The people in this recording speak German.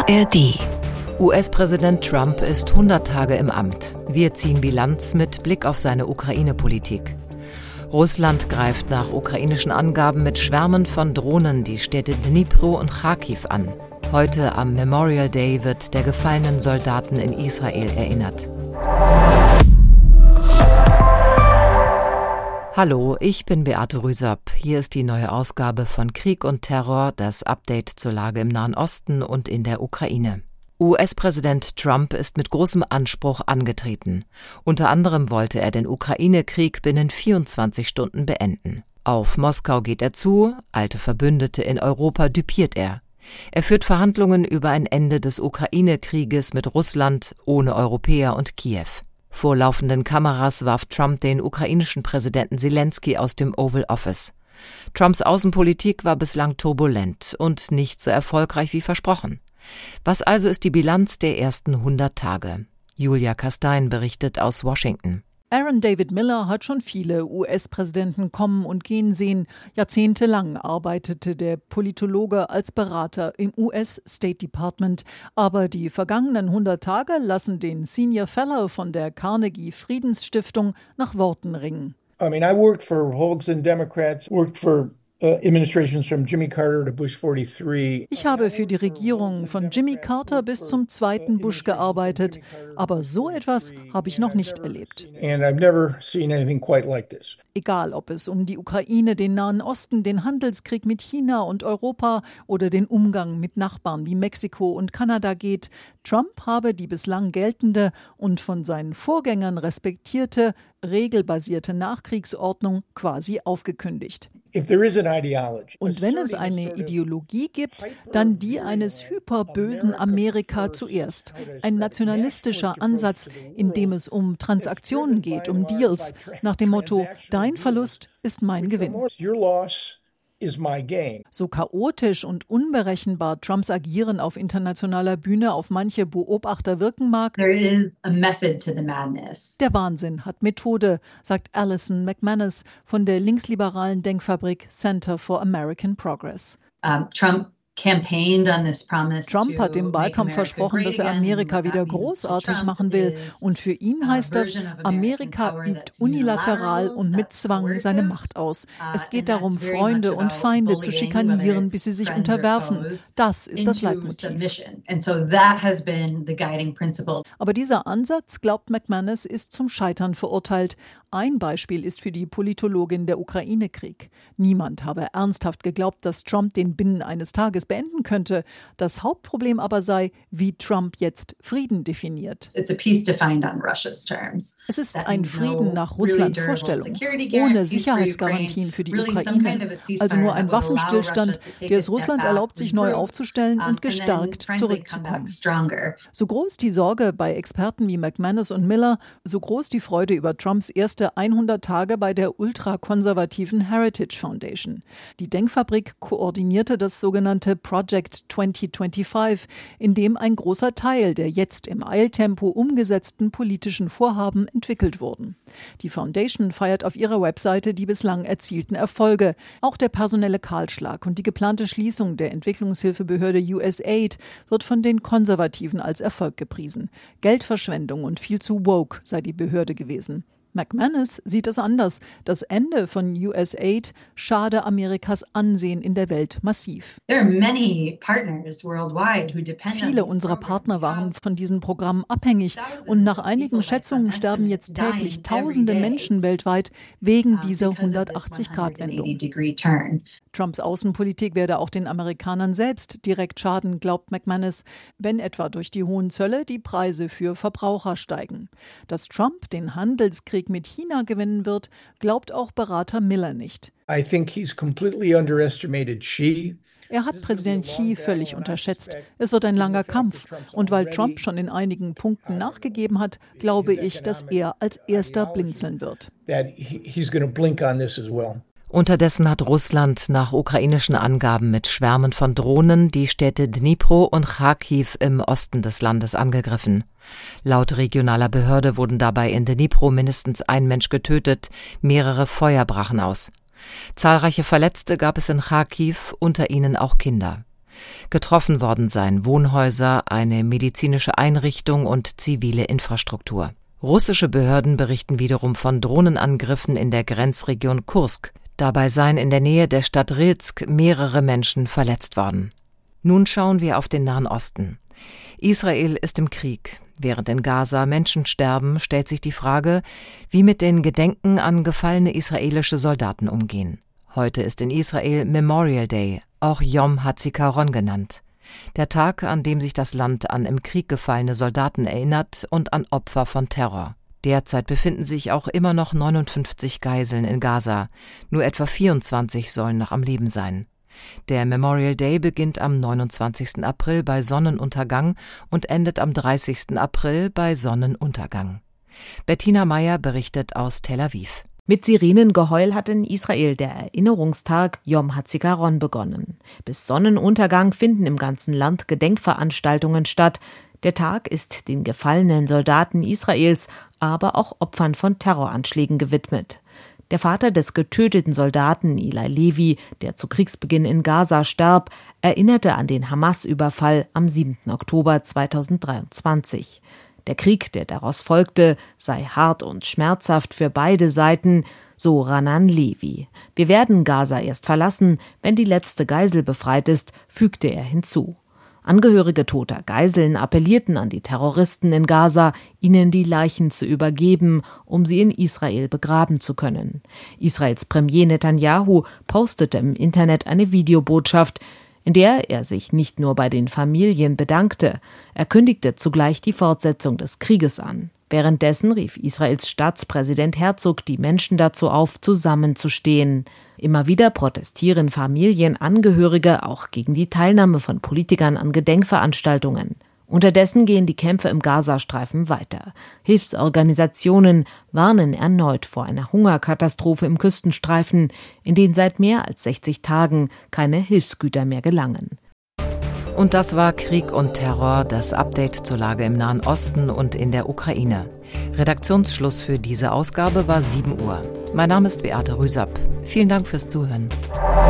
ARD. US-Präsident Trump ist 100 Tage im Amt. Wir ziehen Bilanz mit Blick auf seine Ukraine-Politik. Russland greift nach ukrainischen Angaben mit Schwärmen von Drohnen die Städte Dnipro und Charkiw an. Heute am Memorial Day wird der gefallenen Soldaten in Israel erinnert. Hallo, ich bin Beate Rüsop. Hier ist die neue Ausgabe von Krieg und Terror, das Update zur Lage im Nahen Osten und in der Ukraine. US-Präsident Trump ist mit großem Anspruch angetreten. Unter anderem wollte er den Ukraine-Krieg binnen 24 Stunden beenden. Auf Moskau geht er zu, alte Verbündete in Europa düpiert er. Er führt Verhandlungen über ein Ende des Ukraine-Krieges mit Russland, ohne Europäer und Kiew. Vor laufenden Kameras warf Trump den ukrainischen Präsidenten Zelensky aus dem Oval Office. Trumps Außenpolitik war bislang turbulent und nicht so erfolgreich wie versprochen. Was also ist die Bilanz der ersten 100 Tage? Julia Kastein berichtet aus Washington. Aaron David Miller hat schon viele US-Präsidenten kommen und gehen sehen. Jahrzehntelang arbeitete der Politologe als Berater im US-State Department. Aber die vergangenen 100 Tage lassen den Senior Fellow von der Carnegie-Friedensstiftung nach Worten ringen. I worked for Republicans, Democrats, worked for administrations from Jimmy Carter to Bush 43. Ich habe für die Regierung von Jimmy Carter bis zum zweiten Bush gearbeitet, aber so etwas habe ich noch nicht erlebt. And I've never seen anything quite like this. Egal, ob es um die Ukraine, den Nahen Osten, den Handelskrieg mit China und Europa oder den Umgang mit Nachbarn wie Mexiko und Kanada geht, Trump habe die bislang geltende und von seinen Vorgängern respektierte, regelbasierte Nachkriegsordnung quasi aufgekündigt. Und wenn es eine Ideologie gibt, dann die eines hyperbösen Amerika zuerst. Ein nationalistischer Ansatz, in dem es um Transaktionen geht, um Deals, nach dem Motto, dein Verlust ist mein Gewinn. So chaotisch und unberechenbar Trumps Agieren auf internationaler Bühne auf manche Beobachter wirken mag, der Wahnsinn hat Methode, sagt Alison McManus von der linksliberalen Denkfabrik Center for American Progress. Trump hat im Wahlkampf versprochen, dass er Amerika wieder großartig machen will. Und für ihn heißt das, Amerika übt unilateral und mit Zwang seine Macht aus. Es geht darum, Freunde und Feinde zu schikanieren, bis sie sich unterwerfen. Das ist das Leitmotiv. Aber dieser Ansatz, glaubt McManus, ist zum Scheitern verurteilt. Ein Beispiel ist für die Politologin der Ukraine-Krieg. Niemand habe ernsthaft geglaubt, dass Trump den binnen eines Tages beenden könnte. Das Hauptproblem aber sei, wie Trump jetzt Frieden definiert. Es ist ein Frieden nach Russlands Vorstellung, ohne Sicherheitsgarantien für die Ukraine. Also nur ein Waffenstillstand, der es Russland erlaubt, sich neu aufzustellen und gestärkt zurückzukommen. So groß die Sorge bei Experten wie McManus und Miller, so groß die Freude über Trumps erste 100 Tage bei der ultrakonservativen Heritage Foundation. Die Denkfabrik koordinierte das sogenannte Project 2025, in dem ein großer Teil der jetzt im Eiltempo umgesetzten politischen Vorhaben entwickelt wurden. Die Foundation feiert auf ihrer Webseite die bislang erzielten Erfolge. Auch der personelle Kahlschlag und die geplante Schließung der Entwicklungshilfebehörde USAID wird von den Konservativen als Erfolg gepriesen. Geldverschwendung und viel zu woke sei die Behörde gewesen. McManus sieht es anders. Das Ende von USAID schade Amerikas Ansehen in der Welt massiv. Viele unserer Partner waren von diesen Programmen abhängig und nach einigen Schätzungen sterben jetzt täglich Tausende Menschen weltweit wegen dieser 180-Grad-Wendung. Trumps Außenpolitik werde auch den Amerikanern selbst direkt schaden, glaubt McManus, wenn etwa durch die hohen Zölle die Preise für Verbraucher steigen. Dass Trump den Handelskrieg mit China gewinnen wird, glaubt auch Berater Miller nicht. I think he's completely underestimated Xi. Er hat Präsident Xi völlig unterschätzt. Es wird ein langer Kampf. Und weil Trump schon in einigen Punkten nachgegeben hat, glaube ich, dass er als erster blinzeln wird. Unterdessen hat Russland nach ukrainischen Angaben mit Schwärmen von Drohnen die Städte Dnipro und Charkiw im Osten des Landes angegriffen. Laut regionaler Behörde wurden dabei in Dnipro mindestens ein Mensch getötet, mehrere Feuer brachen aus. Zahlreiche Verletzte gab es in Charkiw, unter ihnen auch Kinder. Getroffen worden seien Wohnhäuser, eine medizinische Einrichtung und zivile Infrastruktur. Russische Behörden berichten wiederum von Drohnenangriffen in der Grenzregion Kursk. Dabei seien in der Nähe der Stadt Rilsk mehrere Menschen verletzt worden. Nun schauen wir auf den Nahen Osten. Israel ist im Krieg. Während in Gaza Menschen sterben, stellt sich die Frage, wie mit den Gedenken an gefallene israelische Soldaten umgehen. Heute ist in Israel Memorial Day, auch Yom HaZikaron genannt. Der Tag, an dem sich das Land an im Krieg gefallene Soldaten erinnert und an Opfer von Terror. Derzeit befinden sich auch immer noch 59 Geiseln in Gaza. Nur etwa 24 sollen noch am Leben sein. Der Memorial Day beginnt am 29. April bei Sonnenuntergang und endet am 30. April bei Sonnenuntergang. Bettina Meyer berichtet aus Tel Aviv. Mit Sirenengeheul hat in Israel der Erinnerungstag Yom HaZikaron begonnen. Bis Sonnenuntergang finden im ganzen Land Gedenkveranstaltungen statt. Der Tag ist den gefallenen Soldaten Israels, aber auch Opfern von Terroranschlägen gewidmet. Der Vater des getöteten Soldaten Eli Levy, der zu Kriegsbeginn in Gaza starb, erinnerte an den Hamas-Überfall am 7. Oktober 2023. Der Krieg, der daraus folgte, sei hart und schmerzhaft für beide Seiten, so Ranan Levy. Wir werden Gaza erst verlassen, wenn die letzte Geisel befreit ist, fügte er hinzu. Angehörige toter Geiseln appellierten an die Terroristen in Gaza, ihnen die Leichen zu übergeben, um sie in Israel begraben zu können. Israels Premier Netanyahu postete im Internet eine Videobotschaft, in der er sich nicht nur bei den Familien bedankte, er kündigte zugleich die Fortsetzung des Krieges an. Währenddessen rief Israels Staatspräsident Herzog die Menschen dazu auf, zusammenzustehen. Immer wieder protestieren Familienangehörige auch gegen die Teilnahme von Politikern an Gedenkveranstaltungen. Unterdessen gehen die Kämpfe im Gazastreifen weiter. Hilfsorganisationen warnen erneut vor einer Hungerkatastrophe im Küstenstreifen, in den seit mehr als 60 Tagen keine Hilfsgüter mehr gelangen. Und das war Krieg und Terror, das Update zur Lage im Nahen Osten und in der Ukraine. Redaktionsschluss für diese Ausgabe war 7 Uhr. Mein Name ist Beate Rüsapp. Vielen Dank fürs Zuhören.